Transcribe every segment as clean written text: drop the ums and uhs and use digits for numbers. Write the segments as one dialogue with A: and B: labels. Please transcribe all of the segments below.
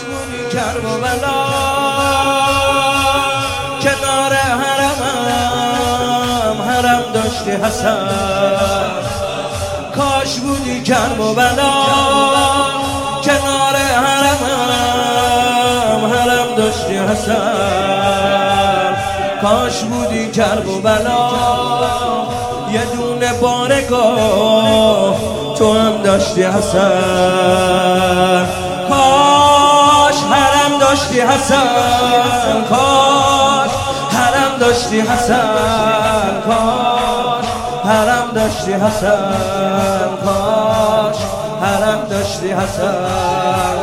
A: بودی کرب و بلا کنار حرم داشتی حسن کاش بودی کرب و بلا کنار حرم داشتی حسن کاش بودی کرب و بلا یه دونه بارگاه تو هم داشتی حسن کاش حرم داشتی حسن کاش حرم داشتی حسن کاش حرم داشتی حسن کاش حرم داشتی حسن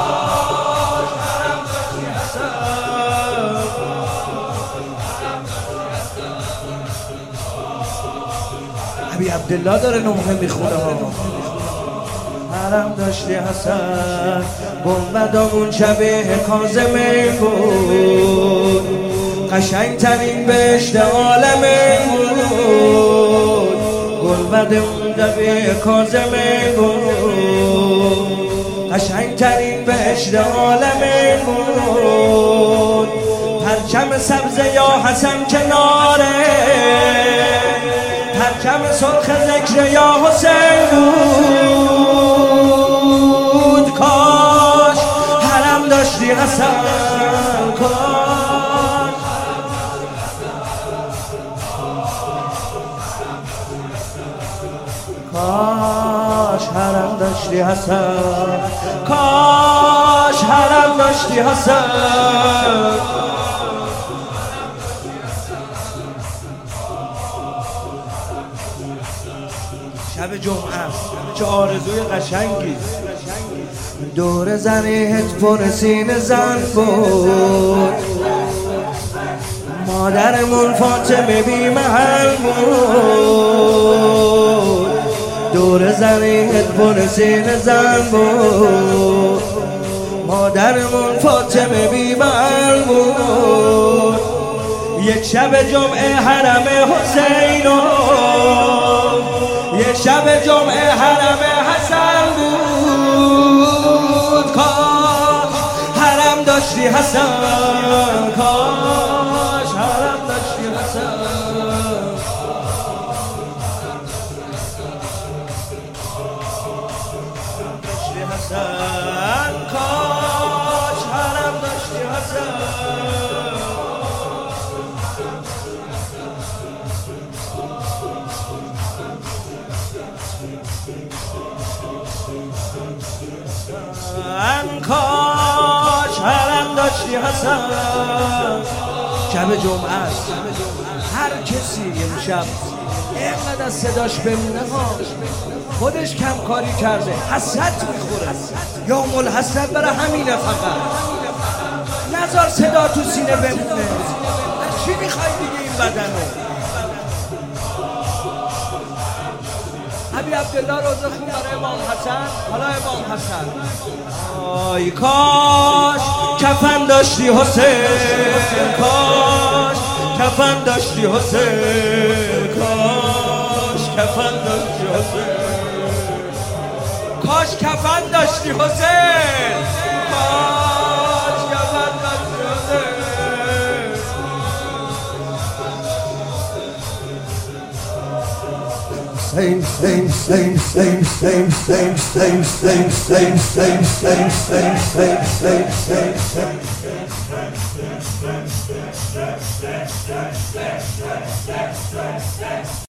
A: ابی عبدالله داره نمحه میخونه ها حرم داشتی حسن گنبدامون شبیه کاظمی بود قشنگ ترین بهشت عالمه بود گنبدمون شبیه کاظمی بود قشنگ ترین بهشت عالمه بود پرچم سبز یا حسن کناره پرچم سرخ ذکر یا حسین بود کاش حرم داشتی حسن کاش حرم داشتی حسن کاش حرم داشتی حسن شب جمعه است چه آرزوی قشنگی دور زنیت پر سینه زن بود مادرمون فاطمه بی محل بود دور زنیت پر سینه زن بود مادرمون فاطمه بی محل بود یک شب جمعه حرم حسینو یک شب جمعه حرم حسن بود کاش حرم داشتی حسن کاش حرم داشتی حسن کاش حرم داشتی حسن کاش حرم داشتی حسن شب جمعه است هر کسی امشب اینقدر صداش بمونه خودش کم کاری کرده حسرت میخوره یا ملحسرت برای همینه فقط نذار صدا تو سینه بمونه چی میخوای دیگه این بدنو ابی عبدالله روزه خون برای امام حسن حالا امام حسن آی کاش کفن داشتی حسین کاش کفن داشتی حسین کاش کفن داشتی حسین کاش کفن داشتی حسین کاش کفن داشتی حسین